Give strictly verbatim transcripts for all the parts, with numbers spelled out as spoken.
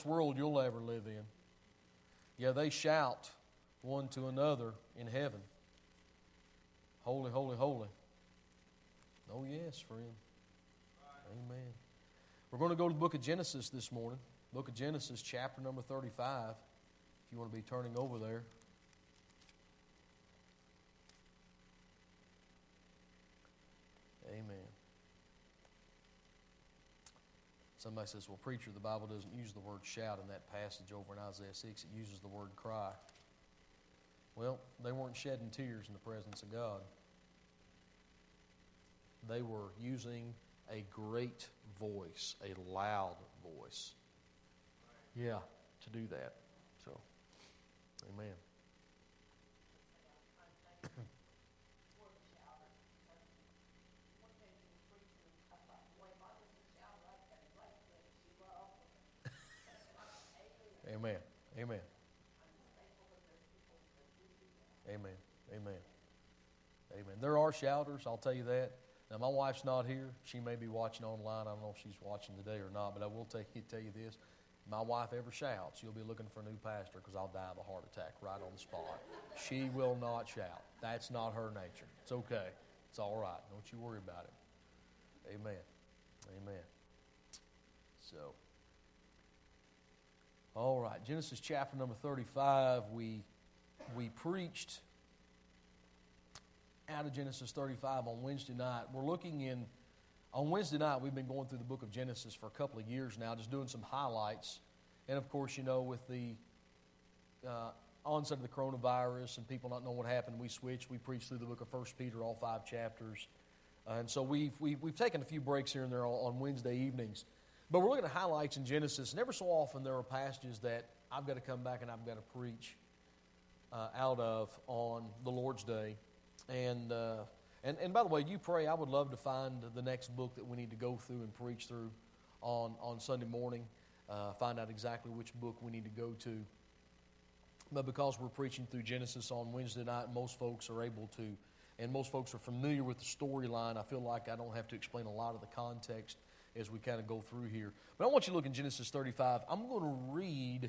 world you'll ever live in. Yeah, they shout one to another in heaven. Holy, holy, holy. Oh yes, friend. Amen. We're going to go to the book of Genesis this morning. Book of Genesis, chapter number thirty-five. If you want to be turning over there. Amen. Somebody says, well, preacher, the Bible doesn't use the word shout in that passage over in Isaiah six. It uses the word cry. Well, they weren't shedding tears in the presence of God. They were using a great voice, a loud voice. Yeah, to do that. So, amen. Amen. Amen. Amen. Amen. Amen. There are shouters, I'll tell you that. Now, my wife's not here. She may be watching online. I don't know if she's watching today or not, but I will tell you, tell you this. My wife ever shouts, you'll be looking for a new pastor because I'll die of a heart attack right on the spot. She will not shout. That's not her nature. It's okay. It's all right. Don't you worry about it. Amen. Amen. So, all right. Genesis chapter number thirty-five. We we preached out of Genesis thirty-five on Wednesday night. We're looking in, on Wednesday night, we've been going through the book of Genesis for a couple of years now, just doing some highlights. And of course, you know, with the uh, onset of the coronavirus and people not knowing what happened, we switched. We preached through the book of First Peter, all five chapters. Uh, and so we've, we've, we've taken a few breaks here and there on, on Wednesday evenings. But we're looking at highlights in Genesis, and every so often there are passages that I've got to come back and I've got to preach uh, out of on the Lord's Day. And, uh, and and by the way, you pray. I would love to find the next book that we need to go through and preach through on, on Sunday morning. Uh, find out exactly which book we need to go to. But because we're preaching through Genesis on Wednesday night, most folks are able to, and most folks are familiar with the storyline. I feel like I don't have to explain a lot of the context as we kind of go through here. But I want you to look in Genesis thirty-five. I'm going to read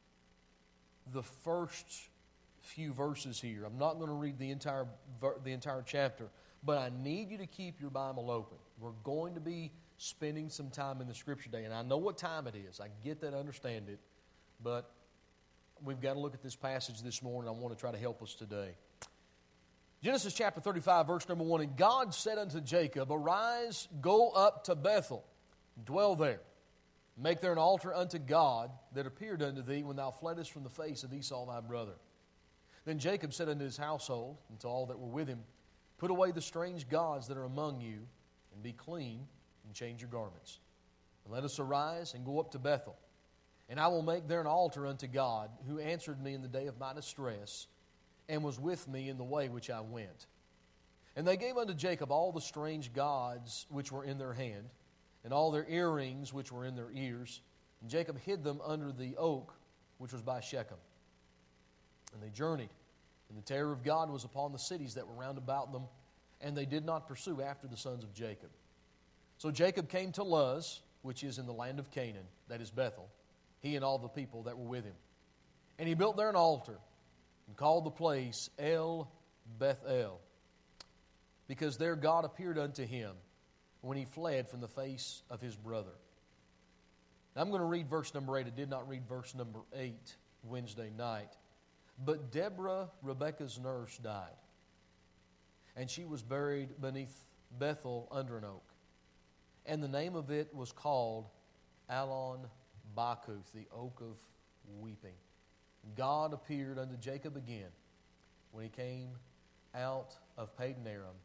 the first few verses here. I'm not going to read the entire the entire chapter, but I need you to keep your Bible open. We're going to be spending some time in the Scripture day, and I know what time it is. I get that, I understand it, but we've got to look at this passage this morning. I want to try to help us today. Genesis chapter thirty-five, verse number one, and God said unto Jacob, arise, go up to Bethel, dwell there. Make there an altar unto God that appeared unto thee when thou fleddest from the face of Esau thy brother. Then Jacob said unto his household, and to all that were with him, put away the strange gods that are among you, and be clean, and change your garments. And let us arise and go up to Bethel. And I will make there an altar unto God, who answered me in the day of my distress, and was with me in the way which I went. And they gave unto Jacob all the strange gods which were in their hand, and all their earrings which were in their ears. And Jacob hid them under the oak which was by Shechem. And they journeyed, and the terror of God was upon the cities that were round about them, and they did not pursue after the sons of Jacob. So Jacob came to Luz, which is in the land of Canaan, that is Bethel, he and all the people that were with him. And he built there an altar, and called the place El Bethel, because there God appeared unto him when he fled from the face of his brother. Now I'm going to read verse number eight. I did not read verse number eight Wednesday night. But Deborah, Rebekah's nurse, died, and she was buried beneath Bethel under an oak. And the name of it was called Allon Bachuth, the oak of weeping. God appeared unto Jacob again when he came out of Padan Aram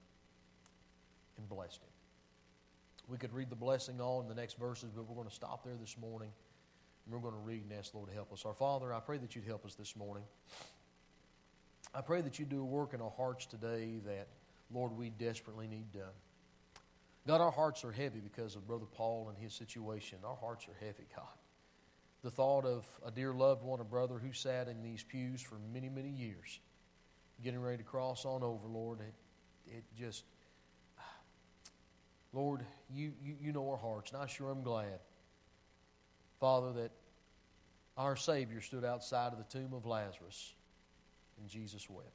and blessed him. We could read the blessing on in the next verses, but we're going to stop there this morning. We're going to read and ask the Lord to help us. Our Father, I pray that you'd help us this morning. I pray that you'd do a work in our hearts today that, Lord, we desperately need done. God, our hearts are heavy because of Brother Paul and his situation. Our hearts are heavy, God. The thought of a dear loved one, a brother who sat in these pews for many, many years, getting ready to cross on over, Lord, it, it just, Lord, you, you, you know our hearts, and I sure am glad, Father, that our Savior stood outside of the tomb of Lazarus, and Jesus wept.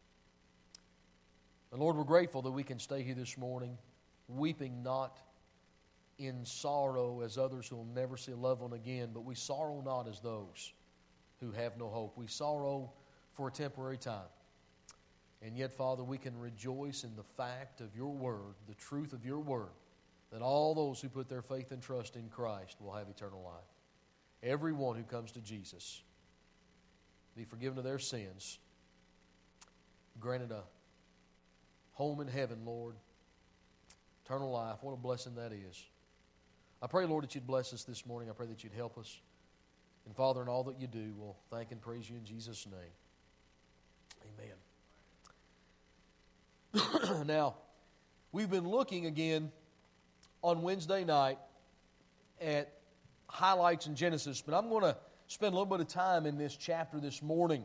And Lord, we're grateful that we can stay here this morning, weeping not in sorrow as others who will never see a loved one again, but we sorrow not as those who have no hope. We sorrow for a temporary time. And yet, Father, we can rejoice in the fact of your word, the truth of your word, that all those who put their faith and trust in Christ will have eternal life. Everyone who comes to Jesus, be forgiven of their sins, granted a home in heaven, Lord, eternal life. What a blessing that is. I pray, Lord, that you'd bless us this morning. I pray that you'd help us. And Father, in all that you do, we'll thank and praise you in Jesus' name. Amen. Now, we've been looking again on Wednesday night at highlights in Genesis, but I'm going to spend a little bit of time in this chapter this morning.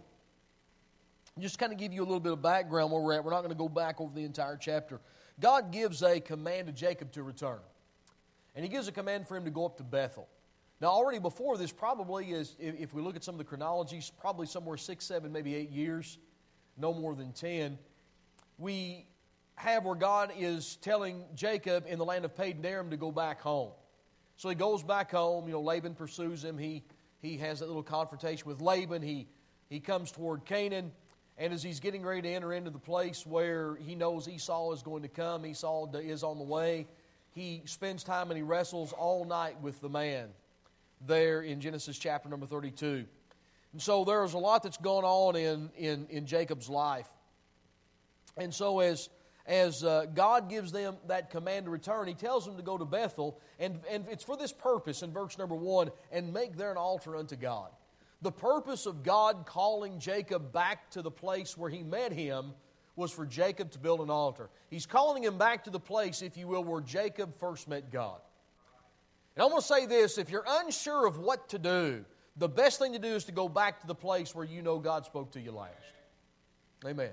Just kind of give you a little bit of background where we're at. We're not going to go back over the entire chapter. God gives a command to Jacob to return. And he gives a command for him to go up to Bethel. Now, already before this, probably is, if we look at some of the chronologies, probably somewhere six, seven, maybe eight years, no more than ten, we have where God is telling Jacob in the land of Padan Aram to go back home. So he goes back home. You know, Laban pursues him. He he has that little confrontation with Laban. He he comes toward Canaan. And as he's getting ready to enter into the place where he knows Esau is going to come, Esau is on the way, he spends time and he wrestles all night with the man there in Genesis chapter number thirty-two. And so there's a lot that's going on in, in, in Jacob's life. And so as, as uh, God gives them that command to return, he tells them to go to Bethel, and, and it's for this purpose in verse number one, and make there an altar unto God. The purpose of God calling Jacob back to the place where he met him was for Jacob to build an altar. He's calling him back to the place, if you will, where Jacob first met God. And I'm going to say this, if you're unsure of what to do, the best thing to do is to go back to the place where you know God spoke to you last. Amen.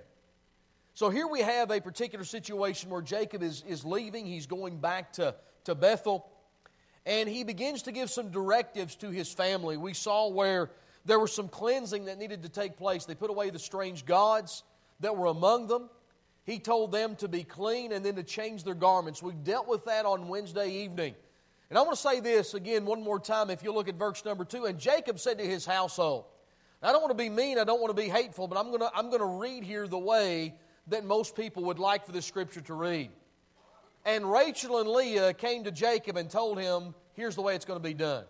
So here we have a particular situation where Jacob is, is leaving. He's going back to, to Bethel. And he begins to give some directives to his family. We saw where there was some cleansing that needed to take place. They put away the strange gods that were among them. He told them to be clean and then to change their garments. We dealt with that on Wednesday evening. And I want to say this again one more time if you look at verse number two. And Jacob said to his household. Now, I don't want to be mean, I don't want to be hateful, but I'm going to, I'm going to read here the way that most people would like for this scripture to read. And Rachel and Leah came to Jacob and told him, here's the way it's going to be done.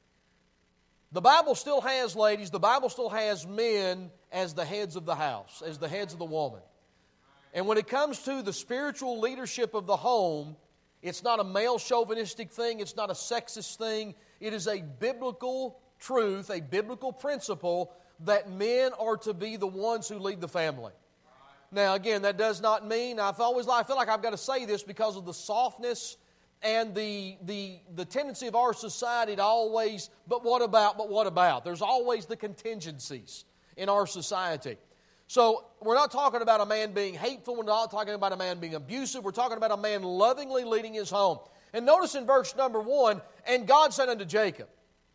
The Bible still has, ladies, the Bible still has men as the heads of the house, as the heads of the woman. And when it comes to the spiritual leadership of the home, it's not a male chauvinistic thing, it's not a sexist thing. It is a biblical truth, a biblical principle that men are to be the ones who lead the family. Now, again, that does not mean, I've always, I feel like I've got to say this because of the softness and the, the, the tendency of our society to always, but what about, but what about? There's always the contingencies in our society. So we're not talking about a man being hateful. We're not talking about a man being abusive. We're talking about a man lovingly leading his home. And notice in verse number one, and God said unto Jacob.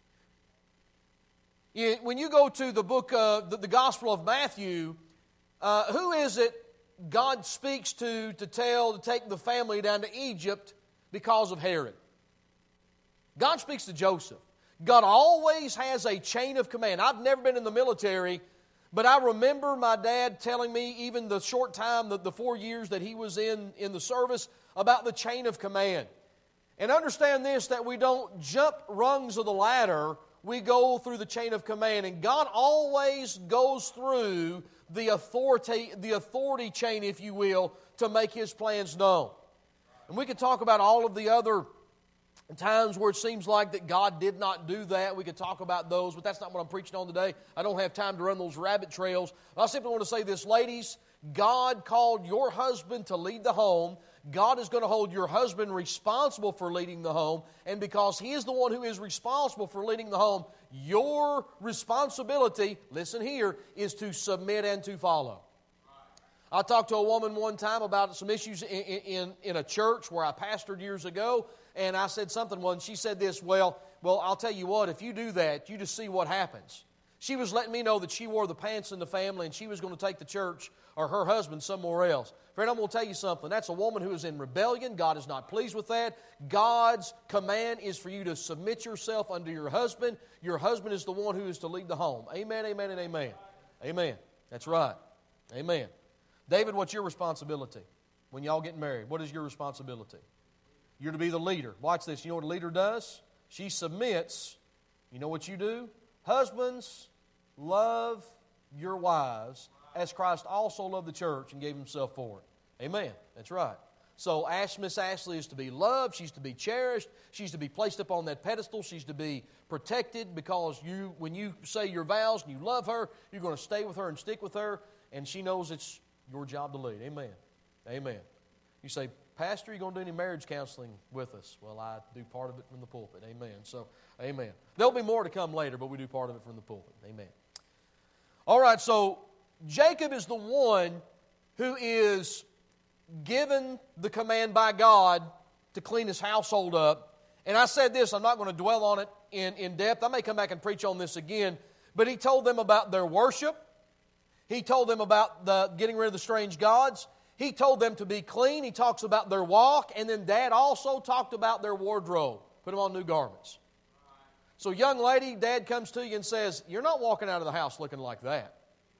When you go to the book of the, the Gospel of Matthew, uh, who is it God speaks to to tell to take the family down to Egypt because of Herod? God speaks to Joseph. God always has a chain of command. I've never been in the military, but I remember my dad telling me, even the short time, the, the four years that he was in, in the service, about the chain of command. And understand this, that we don't jump rungs of the ladder, we go through the chain of command. And God always goes through the authority, the authority chain, if you will, to make His plans known. And we could talk about all of the other times where it seems like that God did not do that. We could talk about those, but that's not what I'm preaching on today. I don't have time to run those rabbit trails. I simply want to say this, ladies, God called your husband to lead the home. God is going to hold your husband responsible for leading the home. And because he is the one who is responsible for leading the home, your responsibility, listen here, is to submit and to follow. I talked to a woman one time about some issues in, in, in a church where I pastored years ago, and I said something, well, and she said this, well, well, I'll tell you what, if you do that, you just see what happens. She was letting me know that she wore the pants in the family and she was going to take the church or her husband somewhere else. Friend, I'm going to tell you something. That's a woman who is in rebellion. God is not pleased with that. God's command is for you to submit yourself unto your husband. Your husband is the one who is to lead the home. Amen, amen, and amen. Amen. That's right. Amen. David, what's your responsibility when y'all get married? What is your responsibility? You're to be the leader. Watch this. You know what a leader does? She submits. You know what you do? Husbands, love your wives as Christ also loved the church and gave Himself for it. Amen. That's right. So Ash, Miss Ashley is to be loved. She's to be cherished. She's to be placed up on that pedestal. She's to be protected because you, when you say your vows and you love her, you're going to stay with her and stick with her, and she knows it's your job to lead. Amen. Amen. You say, Pastor, you going to do any marriage counseling with us? Well, I do part of it from the pulpit. Amen. So, amen. There'll be more to come later, but we do part of it from the pulpit. Amen. All right, so Jacob is the one who is given the command by God to clean his household up. And I said this, I'm not going to dwell on it in, in depth. I may come back and preach on this again. But he told them about their worship. He told them about the getting rid of the strange gods. He told them to be clean. He talks about their walk. And then Dad also talked about their wardrobe. Put them on new garments. So young lady, Dad comes to you and says, you're not walking out of the house looking like that.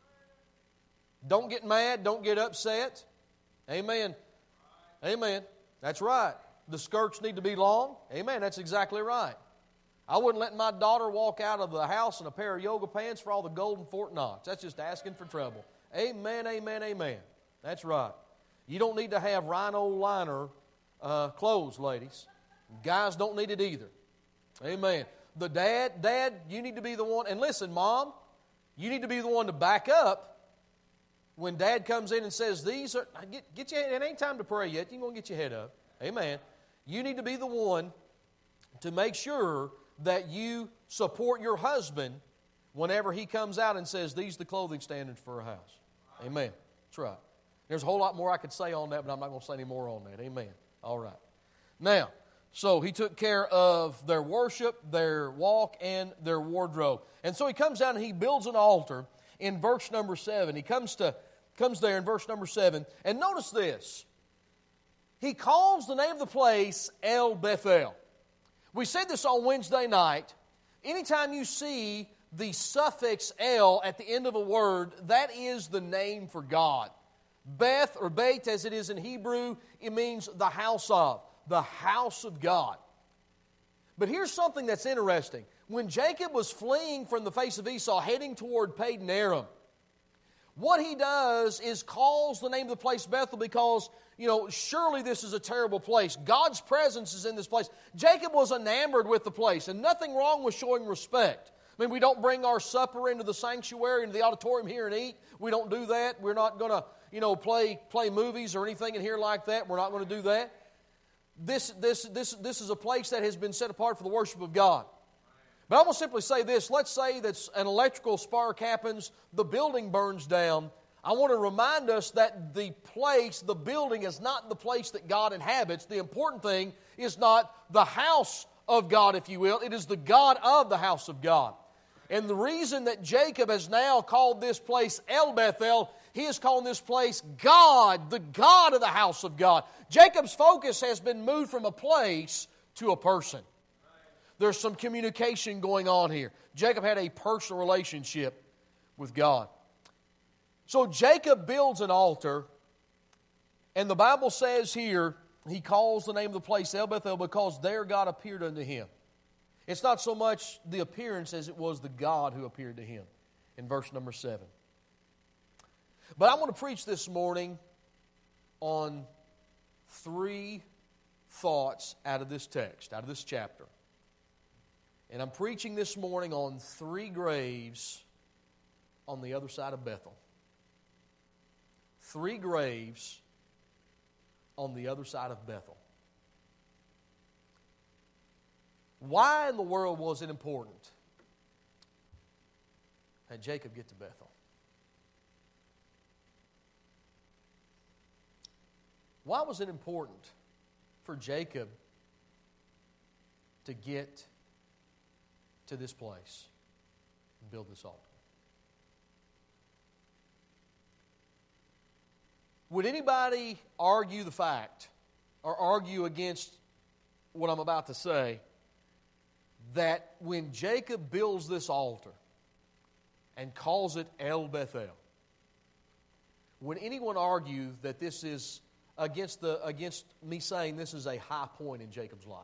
Don't get mad. Don't get upset. Amen. Amen. That's right. The skirts need to be long. Amen. That's exactly right. I wouldn't let my daughter walk out of the house in a pair of yoga pants for all the gold in Fort Knox. That's just asking for trouble. Amen, amen, amen. That's right. You don't need to have rhino liner uh, clothes, ladies. Guys don't need it either. Amen. The dad, dad, you need to be the one. And listen, Mom, you need to be the one to back up when Dad comes in and says, these are, get, get your, it ain't time to pray yet. You're going to get your head up. Amen. You need to be the one to make sure that you support your husband whenever he comes out and says, these are the clothing standards for a house. Amen. That's right. There's a whole lot more I could say on that, but I'm not going to say any more on that. Amen. All right. Now, so he took care of their worship, their walk, and their wardrobe. And so he comes down and he builds an altar in verse number seven. He comes to comes there in verse number seven. And notice this. He calls the name of the place El Bethel. We said this on Wednesday night. Anytime you see the suffix El at the end of a word, that is the name for God. Beth, or Beit as it is in Hebrew, it means the house of, the house of God. But here's something that's interesting. When Jacob was fleeing from the face of Esau, heading toward Padan Aram, what he does is calls the name of the place Bethel because, you know, surely this is a terrible place. God's presence is in this place. Jacob was enamored with the place, and nothing wrong with showing respect. I mean, we don't bring our supper into the sanctuary, into the auditorium here and eat. We don't do that. We're not going to, you know, play play movies or anything in here like that. We're not going to do that. This, this, this, this is a place that has been set apart for the worship of God. But I will simply say this. Let's say that an electrical spark happens, the building burns down. I want to remind us that the place, the building, is not the place that God inhabits. The important thing is not the house of God, if you will. It is the God of the house of God. And the reason that Jacob has now called this place El Bethel, he is calling this place God, the God of the house of God. Jacob's focus has been moved from a place to a person. There's some communication going on here. Jacob had a personal relationship with God. So Jacob builds an altar, and the Bible says here, he calls the name of the place El Bethel because there God appeared unto him. It's not so much the appearance as it was the God who appeared to him in verse number seven. But I want to preach this morning on three thoughts out of this text, out of this chapter. And I'm preaching this morning on three graves on the other side of Bethel. Three graves on the other side of Bethel. Why in the world was it important that Jacob get to Bethel? Why was it important for Jacob to get to this place and build this altar. Would anybody argue the fact or argue against what I'm about to say that when Jacob builds this altar and calls it El Bethel, would anyone argue that this is against the against me saying this is a high point in Jacob's life?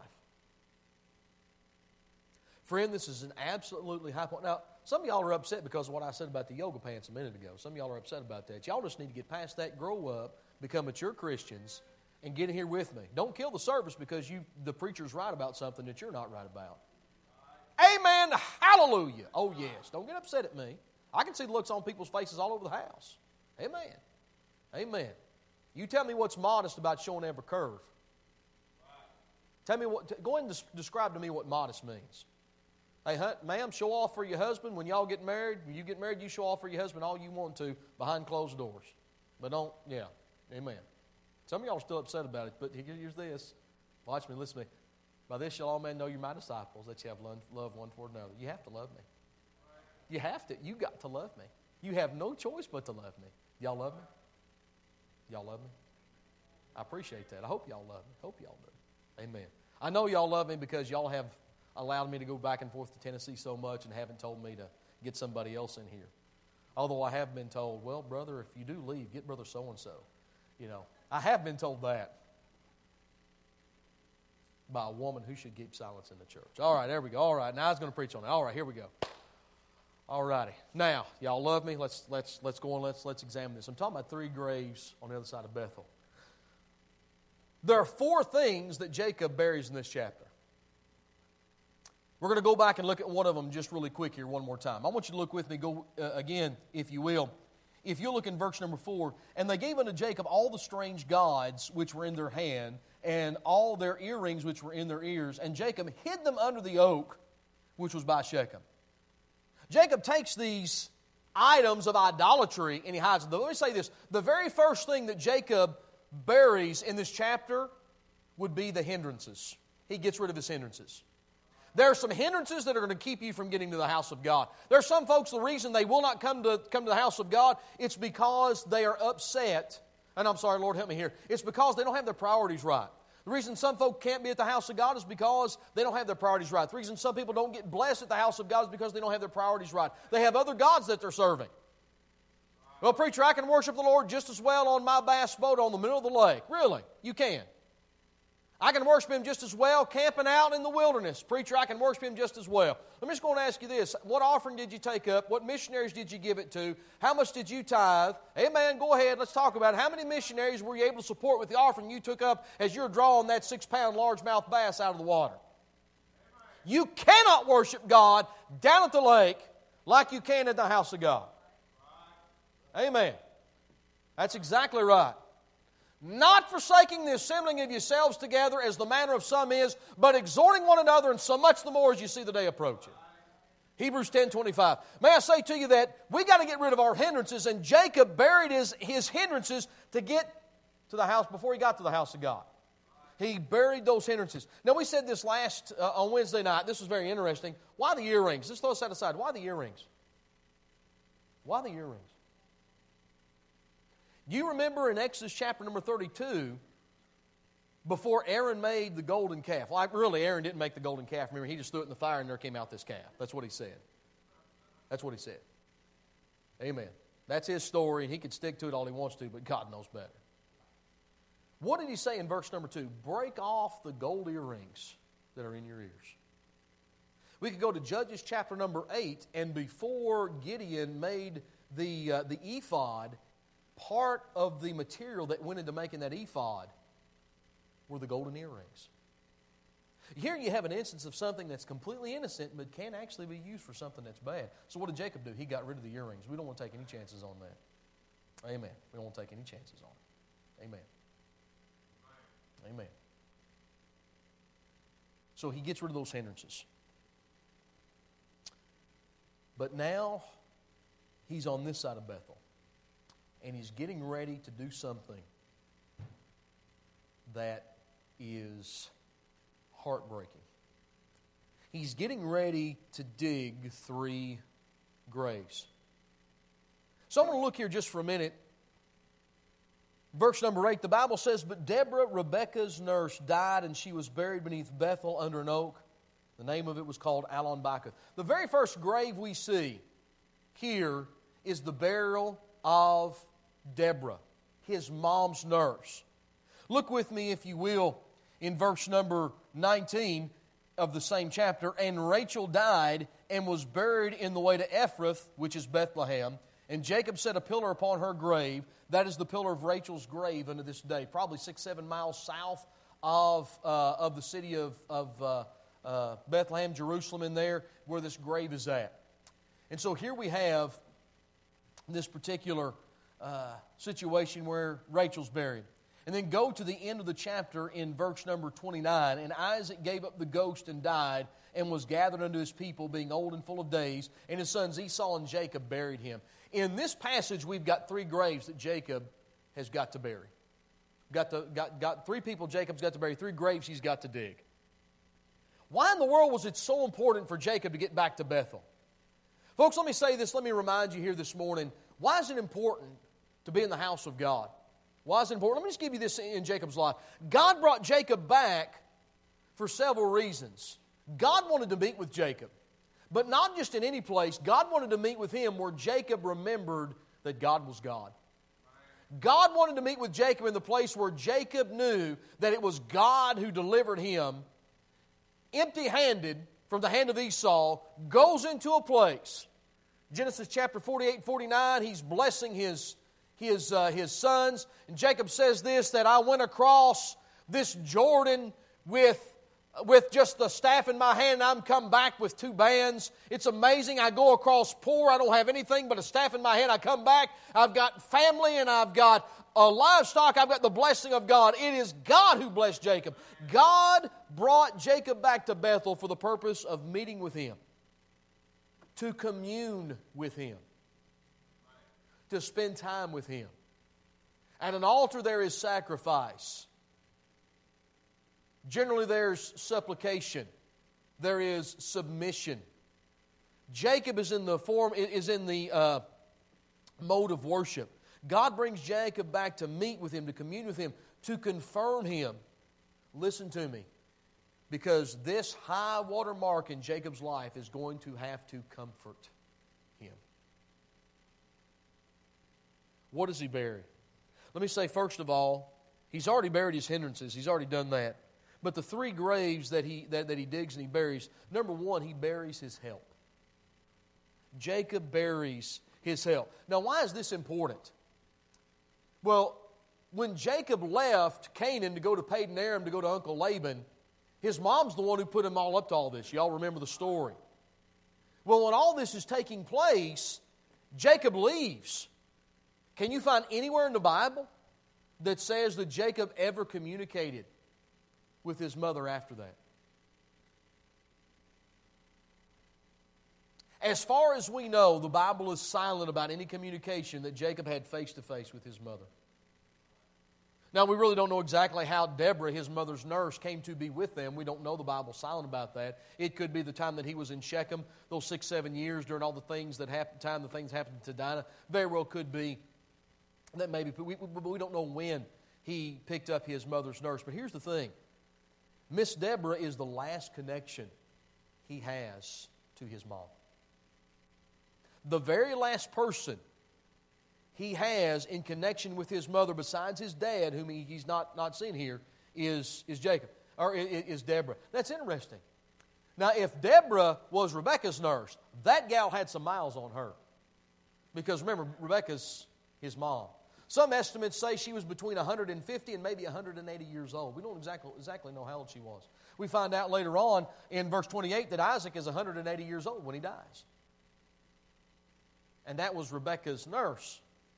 Friend, this is an absolutely high point. Now, some of y'all are upset because of what I said about the yoga pants a minute ago. Some of y'all are upset about that. Y'all just need to get past that, grow up, become mature Christians, and get in here with me. Don't kill the service because you the preacher's right about something that you're not right about. Amen. Hallelujah. Oh, yes. Don't get upset at me. I can see the looks on people's faces all over the house. Amen. Amen. You tell me what's modest about showing every curve. Tell me what. Go ahead and des- describe to me what modest means. Hey, ma'am, show off for your husband when y'all get married. When you get married, you show off for your husband all you want to behind closed doors. But don't, yeah. Amen. Some of y'all are still upset about it, but here's this. Watch me, listen to me. By this shall all men know you're my disciples, that you have love one for another. You have to love me. You have to. You got to love me. You have no choice but to love me. Y'all love me? Y'all love me? I appreciate that. I hope y'all love me. Hope y'all do. Amen. I know y'all love me because y'all have allowed me to go back and forth to Tennessee so much and haven't told me to get somebody else in here. Although I have been told, well, brother, if you do leave, get brother so-and-so. You know, I have been told that by a woman who should keep silence in the church. All right, there we go. All right, now I was going to preach on it. All right, here we go. All righty. Now, y'all love me. Let's let's let's go on. Let's let's examine this. I'm talking about three graves on the other side of Bethel. There are four things that Jacob buries in this chapter. We're going to go back and look at one of them just really quick here one more time. I want you to look with me, go uh, again, if you will. If you look in verse number four, and they gave unto Jacob all the strange gods which were in their hand, and all their earrings which were in their ears, and Jacob hid them under the oak which was by Shechem. Jacob takes these items of idolatry and he hides them. Let me say this. The very first thing that Jacob buries in this chapter would be the hindrances. He gets rid of his hindrances. There are some hindrances that are going to keep you from getting to the house of God. There are some folks, the reason they will not come to, come to the house of God, it's because they are upset. And I'm sorry, Lord, help me here. It's because they don't have their priorities right. The reason some folk can't be at the house of God is because they don't have their priorities right. The reason some people don't get blessed at the house of God is because they don't have their priorities right. They have other gods that they're serving. Well, preacher, I can worship the Lord just as well on my bass boat on the middle of the lake. Really? You can. I can worship Him just as well camping out in the wilderness. Preacher, I can worship Him just as well. Let me just go and ask you this. What offering did you take up? What missionaries did you give it to? How much did you tithe? Amen. Go ahead. Let's talk about it. How many missionaries were you able to support with the offering you took up as you're drawing that six-pound largemouth bass out of the water? You cannot worship God down at the lake like you can at the house of God. Amen. That's exactly right. Not forsaking the assembling of yourselves together as the manner of some is, but exhorting one another, and so much the more as you see the day approaching. Hebrews ten twenty-five. May I say to you that we got to get rid of our hindrances, and Jacob buried his, his hindrances to get to the house before he got to the house of God. He buried those hindrances. Now, we said this last uh, on Wednesday night. This was very interesting. Why the earrings? Let's throw that aside. Why the earrings? Why the earrings? You remember in Exodus chapter number thirty-two, before Aaron made the golden calf. Well, really, Aaron didn't make the golden calf. Remember, he just threw it in the fire and there came out this calf. That's what he said. That's what he said. Amen. That's his story, and he could stick to it all he wants to, but God knows better. What did he say in verse number two? Break off the gold earrings that are in your ears. We could go to Judges chapter number eight, and before Gideon made the, uh, the ephod, part of the material that went into making that ephod were the golden earrings. Here you have an instance of something that's completely innocent but can actually be used for something that's bad. So what did Jacob do? He got rid of the earrings. We don't want to take any chances on that. Amen. We don't want to take any chances on it. Amen. Amen. So he gets rid of those hindrances. But now he's on this side of Bethel. And he's getting ready to do something that is heartbreaking. he's getting ready to dig three graves. So I'm going to look here just for a minute. Verse number eight, the Bible says, "But Deborah, Rebekah's nurse, died, and she was buried beneath Bethel under an oak. The name of it was called Allon-Bachuth." The very first grave we see here is the burial of Deborah, his mom's nurse. Look with me, if you will, in verse number nineteen of the same chapter. "And Rachel died and was buried in the way to Ephrath," which is Bethlehem. "And Jacob set a pillar upon her grave." That is the pillar of Rachel's grave unto this day, probably six, seven miles south of, uh, of the city of, of uh, uh, Bethlehem, Jerusalem, in there, where this grave is at. And so here we have this particular uh, situation where Rachel's buried. And then go to the end of the chapter in verse number twenty-nine. "And Isaac gave up the ghost and died, and was gathered unto his people, being old and full of days. And his sons Esau and Jacob buried him." In this passage, we've got three graves that Jacob has got to bury. Got, to, got, got three people Jacob's got to bury, three graves he's got to dig. Why in the world was it so important for Jacob to get back to Bethel? Folks, let me say this, let me remind you here this morning. Why is it important to be in the house of God? Why is it important? Let me just give you this in Jacob's life. God brought Jacob back for several reasons. God wanted to meet with Jacob. But not just in any place. God wanted to meet with him where Jacob remembered that God was God. God wanted to meet with Jacob in the place where Jacob knew that it was God who delivered him empty-handed from the hand of Esau, goes into a place. Genesis chapter forty-eight and forty-nine, he's blessing his, his, uh, his sons. And Jacob says this, that "I went across this Jordan with with just the staff in my hand, and I'm come back with two bands. It's amazing. I go across poor. I don't have anything but a staff in my hand. I come back. I've got family, and I've got a livestock. I've got the blessing of God." It is God who blessed Jacob. God brought Jacob back to Bethel for the purpose of meeting with him, to commune with him, to spend time with him. At an altar there is sacrifice. Generally there's supplication. There is submission. Jacob is in the form, is in the uh, mode of worship. God brings Jacob back to meet with him, to commune with him, to confirm him. Listen to me. Because this high water mark in Jacob's life is going to have to comfort him. What does he bury? Let me say, first of all, he's already buried his hindrances. He's already done that. But the three graves that he, that, that he digs and he buries, number one, he buries his help. Jacob buries his help. Now, why is this important? Well, when Jacob left Canaan to go to Padan Aram, to go to Uncle Laban, his mom's the one who put him all up to all this. Y'all remember the story. Well, when all this is taking place, Jacob leaves. Can you find anywhere in the Bible that says that Jacob ever communicated with his mother after that? As far as we know, the Bible is silent about any communication that Jacob had face-to-face with his mother. Now, we really don't know exactly how Deborah, his mother's nurse, came to be with them. We don't know. The Bible's silent about that. It could be the time that he was in Shechem, those six, seven years during all the things that happened, time the things happened to Dinah. Very well could be that maybe, but we, we don't know when he picked up his mother's nurse. But here's the thing. Miss Deborah is the last connection he has to his mom. The very last person he has in connection with his mother, besides his dad, whom he, he's not, not seen here, is, is Jacob, or is, is Deborah. That's interesting. Now, if Deborah was Rebekah's nurse, that gal had some miles on her. Because remember, Rebekah's his mom. Some estimates say she was between one hundred fifty and maybe one hundred eighty years old. We don't exactly, exactly know how old she was. We find out later on in verse twenty-eight that Isaac is one hundred eighty years old when he dies. And that was Rebekah's nurse.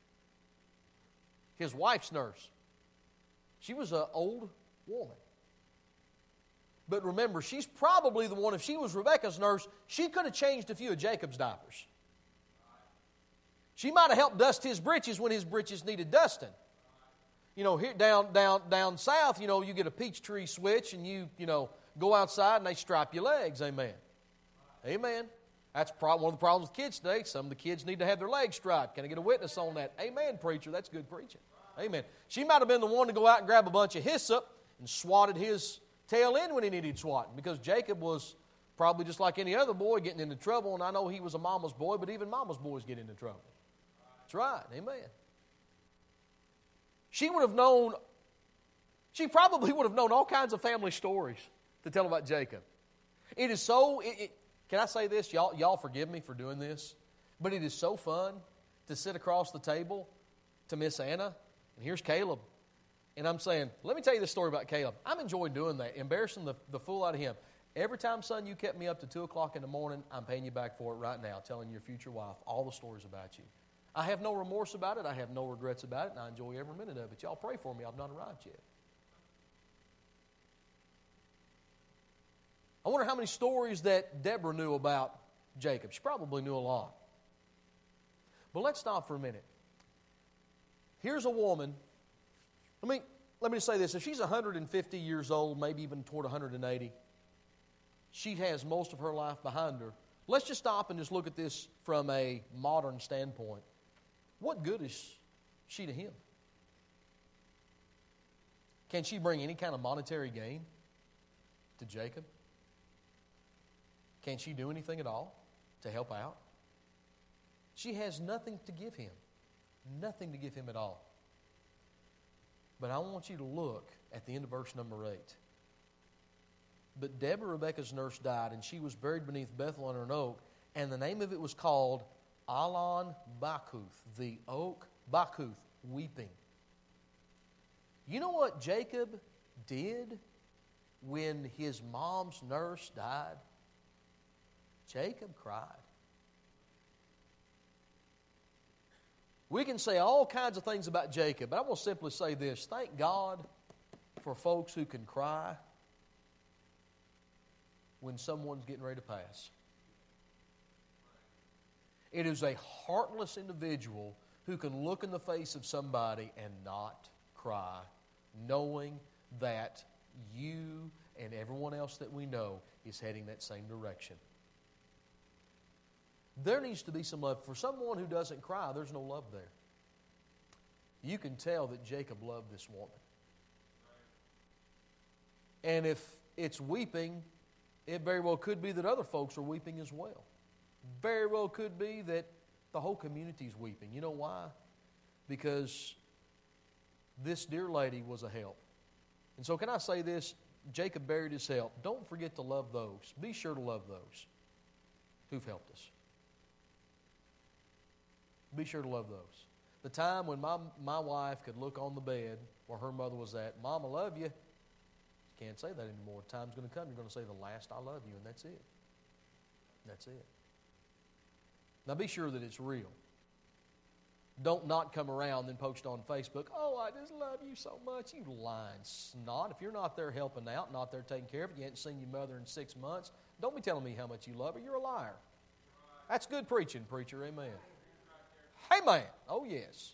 His wife's nurse. She was an old woman. But remember, she's probably the one, if she was Rebekah's nurse, she could have changed a few of Jacob's diapers. She might have helped dust his britches when his britches needed dusting. You know, here down down down south, you know, you get a peach tree switch and you, you know, go outside and they strap your legs, amen. Amen. That's one of the problems with kids today. Some of the kids need to have their legs striped. Can I get a witness on that? Amen, preacher. That's good preaching. Amen. She might have been the one to go out and grab a bunch of hyssop and swatted his tail in when he needed swatting, because Jacob was probably just like any other boy getting into trouble, and I know he was a mama's boy, but even mama's boys get into trouble. That's right. Amen. She would have known, she probably would have known all kinds of family stories to tell about Jacob. It is so, it, it, can I say this? Y'all, y'all forgive me for doing this, but it is so fun to sit across the table to Miss Anna, and here's Caleb. And I'm saying, let me tell you this story about Caleb. I'm enjoying doing that, embarrassing the, the fool out of him. Every time, son, you kept me up to two o'clock in the morning, I'm paying you back for it right now, telling your future wife all the stories about you. I have no remorse about it. I have no regrets about it, and I enjoy every minute of it. Y'all pray for me. I've not arrived yet. I wonder how many stories that Deborah knew about Jacob. She probably knew a lot. But let's stop for a minute. Here's a woman. Let me, let me just say this. If she's one hundred fifty years old, maybe even toward one hundred eighty, she has most of her life behind her. Let's just stop and just look at this from a modern standpoint. What good is she to him? Can she bring any kind of monetary gain to Jacob? Can she do anything at all to help out? She has nothing to give him. Nothing to give him at all. But I want you to look at the end of verse number eight. But Deborah, Rebekah's nurse, died, and she was buried beneath Bethel under an oak, and the name of it was called Allon Bachuth, the oak Bachuth, weeping. You know what Jacob did when his mom's nurse died? Jacob cried. We can say all kinds of things about Jacob, but I will simply say this. Thank God for folks who can cry when someone's getting ready to pass. It is a heartless individual who can look in the face of somebody and not cry, knowing that you and everyone else that we know is heading that same direction. There needs to be some love. For someone who doesn't cry, there's no love there. You can tell that Jacob loved this woman. And if it's weeping, it very well could be that other folks are weeping as well. Very well could be that the whole community is weeping. You know why? Because this dear lady was a help. And so can I say this? Jacob buried his help. Don't forget to love those. Be sure to love those who've helped us. Be sure to love those. The time when my, my wife could look on the bed where her mother was at, Mom, I love you. You can't say that anymore. The time's going to come, you're going to say the last I love you, and that's it. That's it. Now be sure that it's real. Don't not come around and post on Facebook, oh, I just love you so much. You lying snot. If you're not there helping out, not there taking care of it, you hadn't seen your mother in six months, don't be telling me how much you love her. You're a liar. That's good preaching, preacher. Amen. Amen. Oh, yes.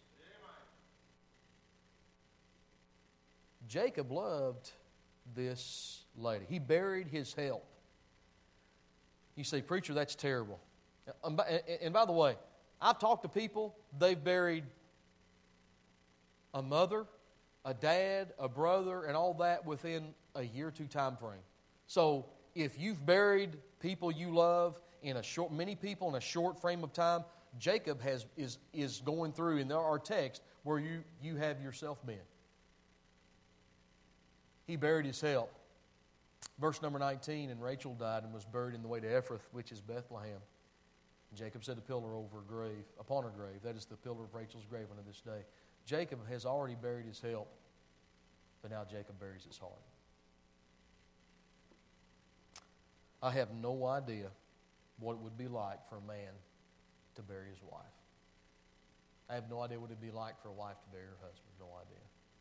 Jacob loved this lady. He buried his help. You say, preacher, that's terrible. And by the way, I've talked to people, they've buried a mother, a dad, a brother, and all that within a year or two time frame. So if you've buried people you love in a short, many people in a short frame of time, Jacob has is is going through in our text where you, you have yourself been. He buried his help. Verse number nineteen, and Rachel died and was buried in the way to Ephrath, which is Bethlehem. And Jacob set a pillar over her grave, upon her grave. That is the pillar of Rachel's grave unto this day. Jacob has already buried his help, but now Jacob buries his heart. I have no idea what it would be like for a man to bury his wife. I have no idea what it would be like for a wife to bury her husband. No idea.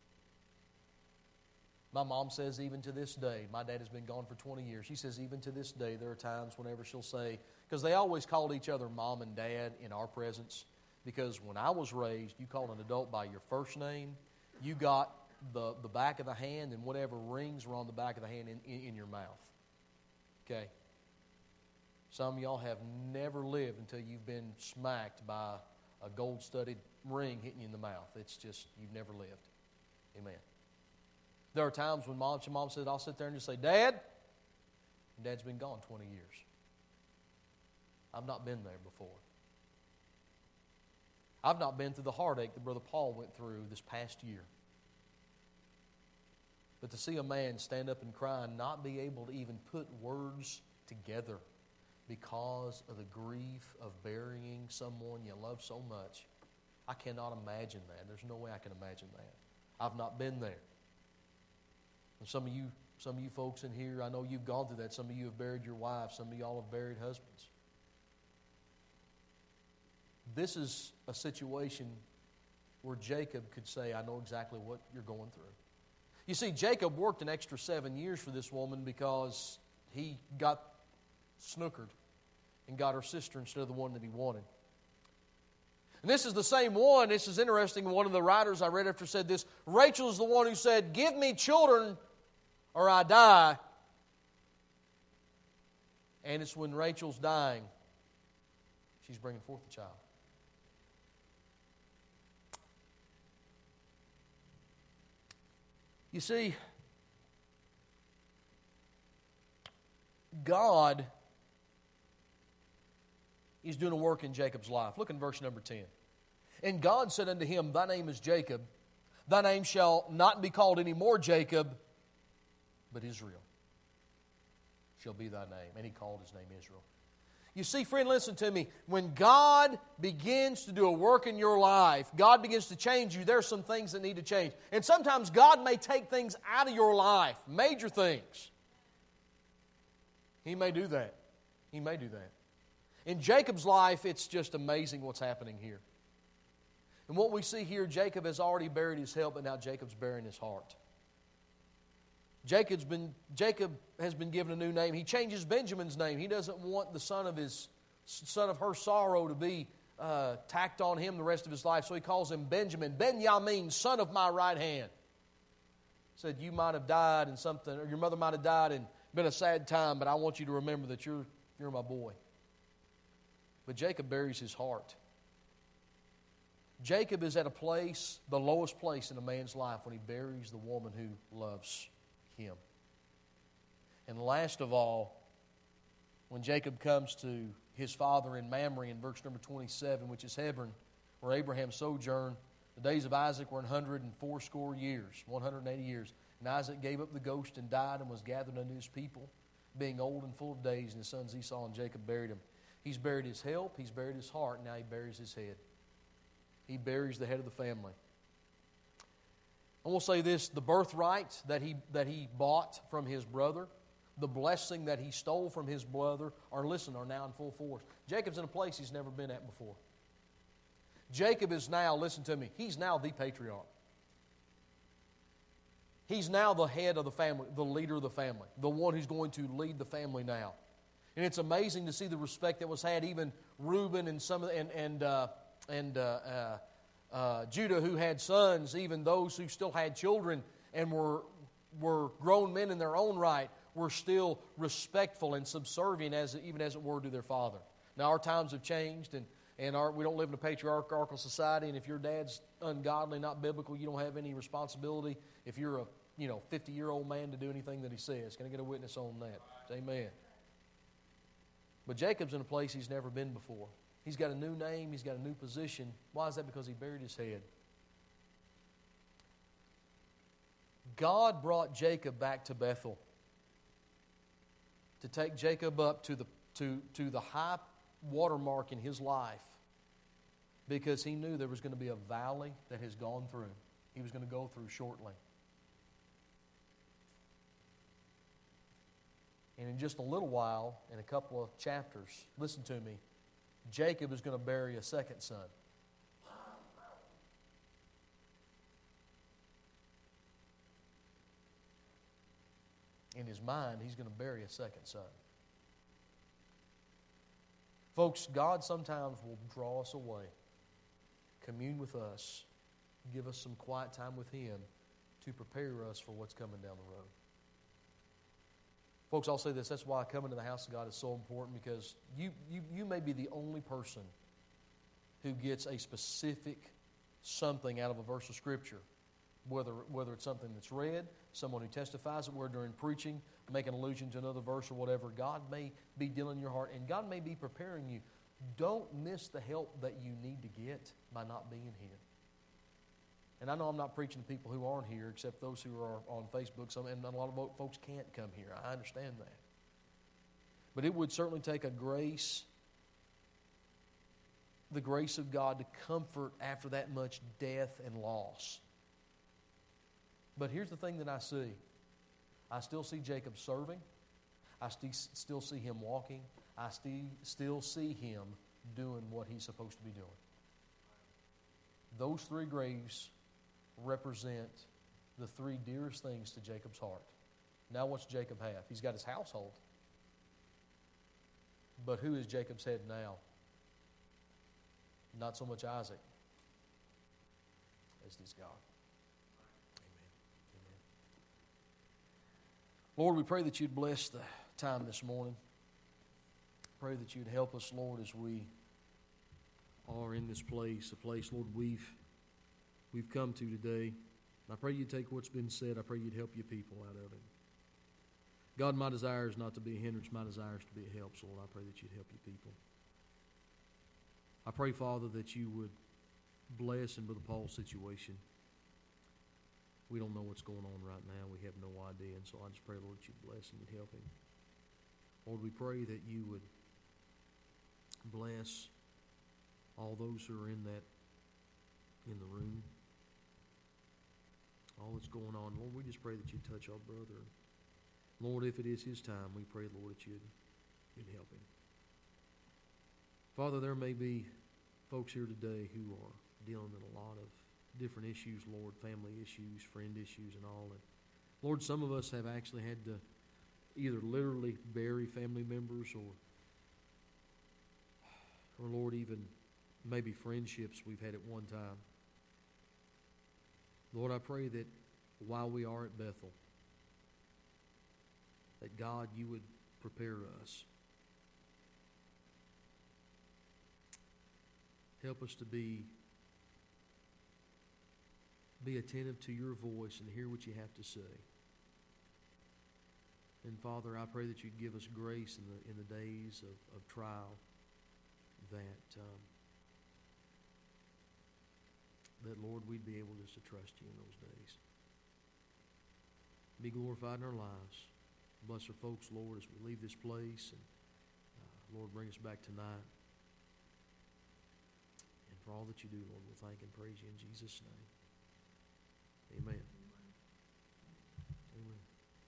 My mom says even to this day, my dad has been gone for twenty years, she says even to this day there are times whenever she'll say, because they always called each other mom and dad in our presence, because when I was raised, you called an adult by your first name, you got the, the back of the hand and whatever rings were on the back of the hand in, in, in your mouth. Okay? Some of y'all have never lived until you've been smacked by a gold-studded ring hitting you in the mouth. It's just, you've never lived. Amen. There are times when mom, your mom said, I'll sit there and just say, Dad, and Dad's been gone twenty years. I've not been there before. I've not been through the heartache that Brother Paul went through this past year. But to see a man stand up and cry and not be able to even put words together because of the grief of burying someone you love so much, I cannot imagine that. There's no way I can imagine that. I've not been there. And some of you, some of you folks in here, I know you've gone through that. Some of you have buried your wives. Some of y'all have buried husbands. This is a situation where Jacob could say, I know exactly what you're going through. You see, Jacob worked an extra seven years for this woman because he got snookered and got her sister instead of the one that he wanted. And this is the same one. This is interesting. One of the writers I read after said this. Rachel is the one who said, give me children or I die. And it's when Rachel's dying, she's bringing forth the child. You see, God is doing a work in Jacob's life. Look in verse number ten. And God said unto him, Thy name is Jacob. Thy name shall not be called any more Jacob, but Israel shall be thy name. And he called his name Israel. You see, friend, listen to me. When God begins to do a work in your life, God begins to change you, there are some things that need to change. And sometimes God may take things out of your life, major things. He may do that. He may do that. In Jacob's life, it's just amazing what's happening here. And what we see here, Jacob has already buried his head, but now Jacob's burying his heart. Jacob's been, Jacob has been given a new name. He changes Benjamin's name. He doesn't want the son of his son of her sorrow to be uh, tacked on him the rest of his life, so he calls him Benjamin. Benjamin, son of my right hand. He said, you might have died in something, or your mother might have died and been a sad time, but I want you to remember that you're, you're my boy. But Jacob buries his heart. Jacob is at a place, the lowest place in a man's life, when he buries the woman who loves him. And last of all, when Jacob comes to his father in Mamre in verse number twenty-seven, which is Hebron, where Abraham sojourned, the days of Isaac were one hundred and fourscore years, one hundred and eighty years. And Isaac gave up the ghost and died and was gathered unto his people, being old and full of days, and his sons Esau and Jacob buried him. He's buried his help, he's buried his heart, and now he buries his head. He buries the head of the family. And we'll say this, the birthright that he, that he bought from his brother, the blessing that he stole from his brother, are, listen, are now in full force. Jacob's in a place he's never been at before. Jacob is now, listen to me, he's now the patriarch. He's now the head of the family, the leader of the family, the one who's going to lead the family now. And it's amazing to see the respect that was had. Even Reuben and some of the, and and uh, and uh, uh, uh, Judah, who had sons, even those who still had children and were were grown men in their own right, were still respectful and subservient, as even as it were to their father. Now our times have changed, and and our, we don't live in a patriarchal society. And if your dad's ungodly, not biblical, you don't have any responsibility. If you're a you know fifty-year-old man, to do anything that he says, can I get a witness on that? Amen. But Jacob's in a place he's never been before. He's got a new name. He's got a new position. Why is that? Because he buried his head. God brought Jacob back to Bethel to take Jacob up to the, to, to the high watermark in his life, because he knew there was going to be a valley that has gone through. He was going to go through shortly. And in just a little while, in a couple of chapters, listen to me, Jacob is going to bury a second son. In his mind, he's going to bury a second son. Folks, God sometimes will draw us away, commune with us, give us some quiet time with Him to prepare us for what's coming down the road. Folks, I'll say this. That's why coming to the house of God is so important, because you, you, you may be the only person who gets a specific something out of a verse of Scripture, whether, whether it's something that's read, someone who testifies it, where during preaching, make an allusion to another verse or whatever. God may be dealing in your heart, and God may be preparing you. Don't miss the help that you need to get by not being here. And I know I'm not preaching to people who aren't here, except those who are on Facebook. Some, and a lot of folks can't come here. I understand that. But it would certainly take a grace, the grace of God, to comfort after that much death and loss. But here's the thing that I see. I still see Jacob serving. I st- still see him walking. I st- still see him doing what he's supposed to be doing. Those three graves represent the three dearest things to Jacob's heart. Now what's Jacob have? He's got his household. But who is Jacob's head now? Not so much Isaac as it is God. Amen. Amen. Lord, we pray that you'd bless the time this morning. Pray that you'd help us, Lord, as we are in this place, a place, Lord, we've we've come to today. I pray you'd take what's been said. I pray you'd help your people out of it. God, my desire is not to be a hindrance. My desire is to be a help. So, Lord, I pray that you'd help your people. I pray, Father, that you would bless in Brother Paul's situation. We don't know what's going on right now. We have no idea. And so I just pray, Lord, that you'd bless and you'd help him. Lord, we pray that you would bless all those who are in that, in the room. All that's going on. Lord, we just pray that you'd touch our brother. Lord, if it is his time, we pray, Lord, that you'd, you'd help him. Father, there may be folks here today who are dealing with a lot of different issues, Lord, family issues, friend issues, and all. And Lord, some of us have actually had to either literally bury family members or, or Lord, even maybe friendships we've had at one time. Lord, I pray that while we are at Bethel, that God, you would prepare us. Help us to be, be attentive to your voice and hear what you have to say. And Father, I pray that you'd give us grace in the in the days of, of trial, that um, that Lord, we'd be able just to trust you in those days. Be glorified in our lives. Bless our folks, Lord, as we leave this place, and uh, Lord, bring us back tonight. And for all that you do, Lord, we'll thank and praise you in Jesus' name. Amen. Amen.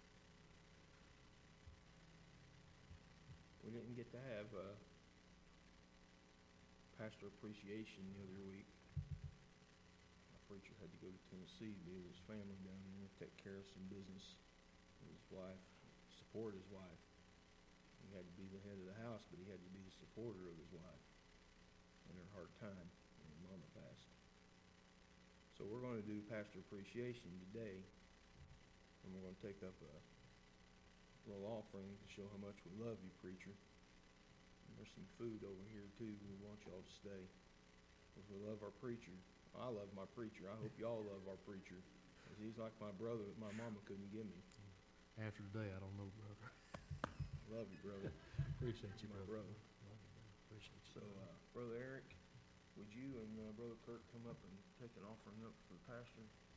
We didn't get to have uh, pastor appreciation the other week. My preacher had to go to Tennessee to be with his family down there, take care of some business with his wife, support his wife. He had to be the head of the house, but he had to be the supporter of his wife in her hard time when her mama passed. So we're going to do pastor appreciation today, and we're going to take up a little offering to show how much we love you, preacher. And there's some food over here too. We want y'all to stay. If we love our preacher, I love my preacher. I hope y'all love our preacher, because he's like my brother that my mama couldn't give me. After today, I don't know, brother. Love you, brother. Appreciate you, my brother. brother. Love you, brother. Appreciate you. So, uh, Brother Eric, would you and uh, Brother Kirk come up and take an offering up for the pastor?